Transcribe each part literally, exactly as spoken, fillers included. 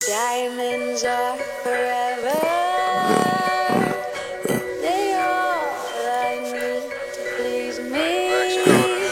Diamonds are forever. They all I need to please me.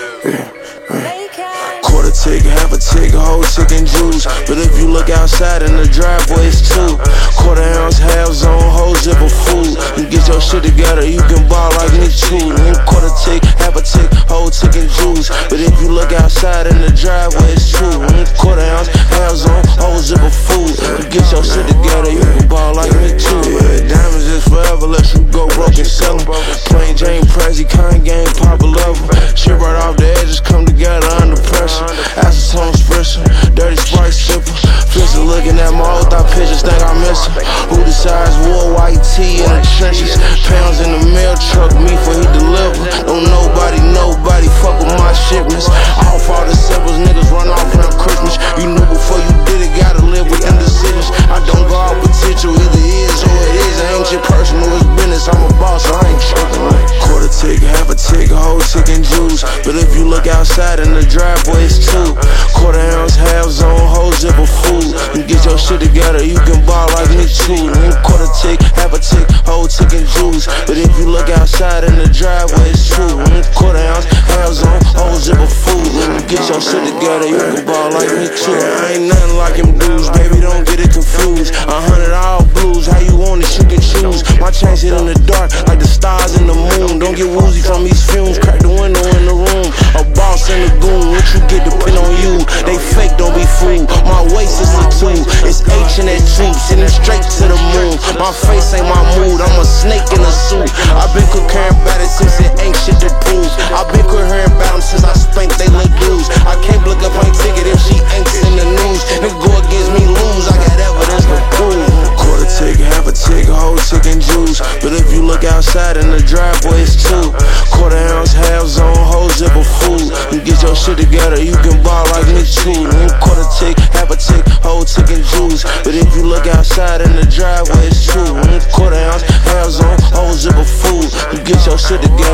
They can't. Quarter tick, half a tick, whole chicken juice. But if you look outside in the driveway, it's two. Quarter ounce, half zone, whole zip of food. You get your shit together, you can ball like me too. Quarter tick, half a tick, whole chicken juice. But if you look outside in the driveway, it's two. Quarter ounce, half zone, whole zip of food. You get your shit together, you can ball like me too. Yeah, diamonds is forever, let you go broke and sell 'em. Plain Jane, Prezi, Kanye, Papa Lover. Shit right off the edges come together under pressure. Acetone spritzer, dirty Sprite sipper. Fisher looking at my old thought pictures, think I miss her. Who decides wore white tee in the trenches? Pounds in the mail truck, me for he deliver. Don't nobody, nobody fuck with my shipments. All for the symbols, niggas run off around Christmas. You knew before you did it, gotta live with them decisions. I don't go out potential, either is or it is. It ain't your personal, it's business. I'm a boss, so I ain't tripping. Quarter tick, half a tick, whole chicken juice. But if you look outside in the driveway, it's two. Quarter ounce, half zone, whole zip of food. You get your shit together, you can ball like me too. Quarter tick, half a tick, whole chicken juice. But if you look outside in the driveway, it's two. Quarter ounce, half zone, whole zip of food. You get your shit together, you can ball like me too. I ain't nothing like them dudes, baby, don't get it confused. A hundred all blues, how you want it, you can choose. My chain sit in the dark, like the stars in the moon. Don't get woozy from these fumes, crack the window in the room. A boss and a goon, what you get depend on you. They fake, don't be fooled. My waist is a two, it's H and that tube, sitting straight to the moon. My face ain't my mood, I'm a snake in a suit. I've been cooking about it since it ain't shit to prove. I've been cooking about them since I spanked they little dudes. I can't look up my ticket if she ain't in the news. Nigga go against me, lose, I got evidence to prove. Quarter tick, half a tick, whole chicken juice. But if you look outside in the driveway, it's two. Quarter ounce, half zone, whole zip of food. You get your shit together, you can ball like me too. Quarter tick, half a tick, whole chicken juice. But if you look outside in the driveway, it's two. Quarter ounce, half zone, whole zip of food. You get your shit together.